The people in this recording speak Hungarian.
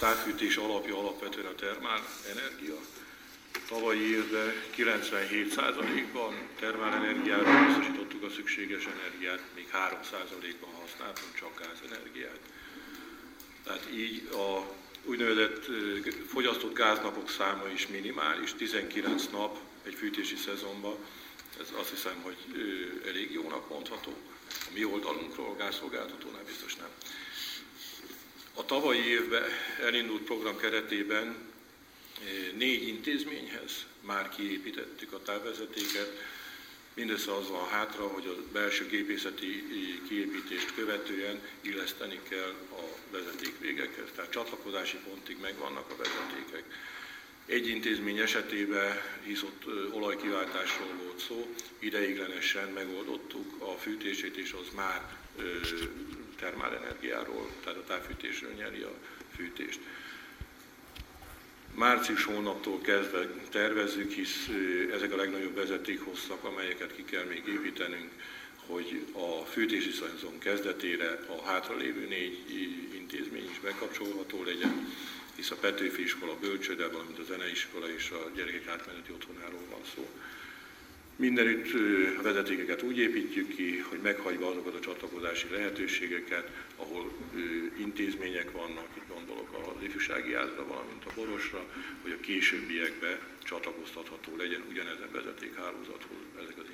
távfűtés alapja alapvetően a termál energia. Tavalyi évben 97%-ban termálenergiára biztosítottuk a szükséges energiát, még 3%-ban használtunk csak gázenergiát. Tehát így a úgynevezett fogyasztott gáznapok száma is minimális, 19 nap egy fűtési szezonban, ez azt hiszem, hogy elég jónak mondható. A mi oldalunkról, a gázszolgáltatónál biztos nem. A tavalyi évben elindult program keretében 4 intézményhez már kiépítettük a távvezetéket. Mindössze az van hátra, hogy a belső gépészeti kiépítést követően illeszteni kell a vezetékvégekhez. Tehát csatlakozási pontig megvannak a vezetékek. Egy intézmény esetében, hisz ott olajkiváltásról volt szó, ideiglenesen megoldottuk a fűtését, és az már termálenergiáról, tehát a távfűtésről nyeri a fűtést. Március hónaptól kezdve tervezzük, hisz ezek a legnagyobb vezetékhosszak, amelyeket ki kell még építenünk, hogy a fűtési szezon kezdetére a hátralévő 4 intézmény is bekapcsolható legyen, hisz a Petőfi iskola, bölcsőde, valamint a zeneiskola és a gyerekek átmeneti otthonáról van szó. Mindenütt a vezetékeket úgy építjük ki, hogy meghagyva azokat a csatlakozási lehetőségeket, ahol intézmények vannak, itt gondolok az ifjúsági házra, valamint a Borosra, hogy a későbbiekben csatlakoztatható legyen ugyanezen vezetékhálózathoz ezek az